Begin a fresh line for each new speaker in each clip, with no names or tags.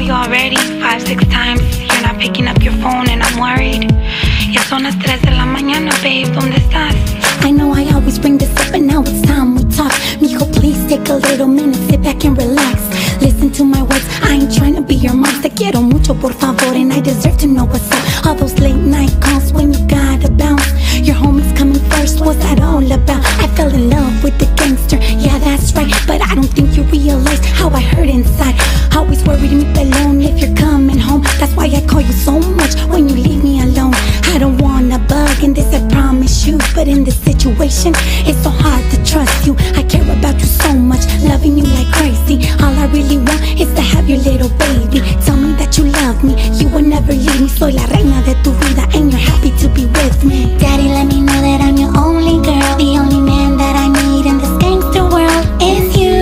you already 5, 6 times. You're not picking up your phone and I'm worried. Ya son las 3 de la mañana, babe, ¿dónde estás?
I know I always bring this up, but now it's time we talk. Mijo, please take a little minute, sit back and relax. Listen to my words, I ain't trying to be your mom. Te quiero mucho, por favor, and I deserve to know what's up. All those late night calls when you gotta bounce. Your homies coming first, what's that all about? I fell in love with the gangster, yeah, that's right. But I don't think you realize how I hurt inside. Always worried me alone if you're coming home. That's why I call you so much when you leave me alone. I don't wanna bug in this, I promise you. But in this situation, it's so hard to trust you. I care about you so much, loving you like crazy. All I really want is to have your little baby. Tell me that you love me, you will never leave me. Soy la reina de tu vida and you're happy to be with me.
Daddy, let me know that I'm your only girl. The only man that I need in this gangster world is you,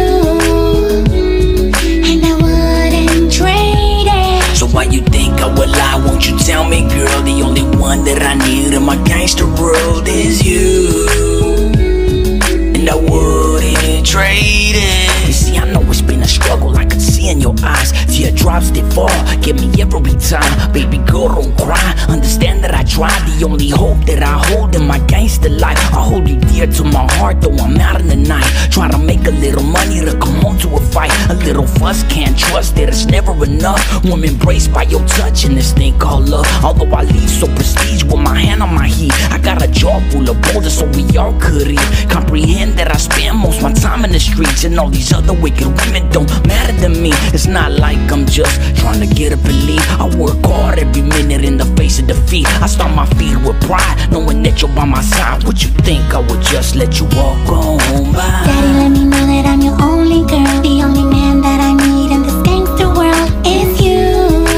and I wouldn't trade it.
So why you think I would lie? Won't you tell me, girl? The only one that I need in my gangster world is you, and I wouldn't trade it. You see, I know it's been a struggle, I could see in your eyes. Teardrops, they fall, give me every time. Baby girl, don't cry, understand that I tried. The only hope that I hold in my gangster life. I hold you dear to my heart, though I'm out in the night. Try to make a little money to come home to a fight. A little fuss, can't trust it, it's never enough. I'm embraced by your touch and this thing called love. Although I leave so prestige with my hand on my heat, I got a jaw full of boulders so we all could eat. Comprehend that I spend most my time in the streets, and all these other wicked women don't matter to me. It's not like I'm just trying to get up and leave. I work hard every minute in the face of defeat. I start my feet with pride, knowing that you're by my side. Would you think I would just let you walk on by?
Daddy, let me know that I'm your only girl. The only man that I need in this gangster world is you,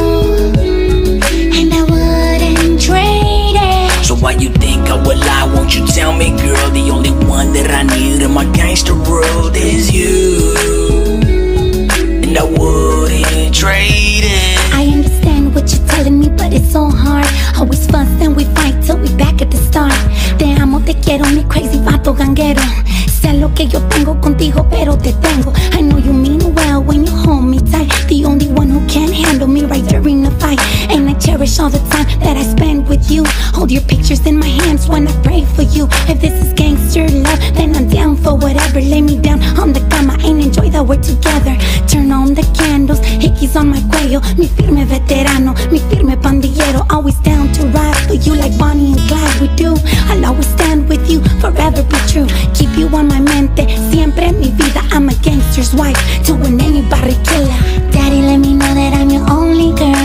and I wouldn't trade it.
So why you think I would lie? Won't you tell me, girl? The only one that I need in my gangster world is you, and I wouldn't trade it.
I understand what you're telling me, but it's so hard. Always fuss and we fight till we back at the start. Te amo, te quiero, mi crazy vato ganguero. Sé lo que yo tengo contigo, pero te tengo. I know you mean well when you hold me tight. The only one who can handle me right during the fight. And I cherish all the time that I spend with you. Hold your pictures in my hands when I pray for you. If this is gangster love, then I'm down for whatever. Lay me down on the cama and enjoy that we're together. Turn on the candles, hickeys on my cuello. Mi firme veterano, mi firme pandillero. Always down to ride for you like Bonnie and Clyde, we do. I'll always stand with you, forever be true. Keep you on my mente, siempre en mi vida. I'm a gangster's wife to an any barricada.
Daddy, let me know that I'm your only girl.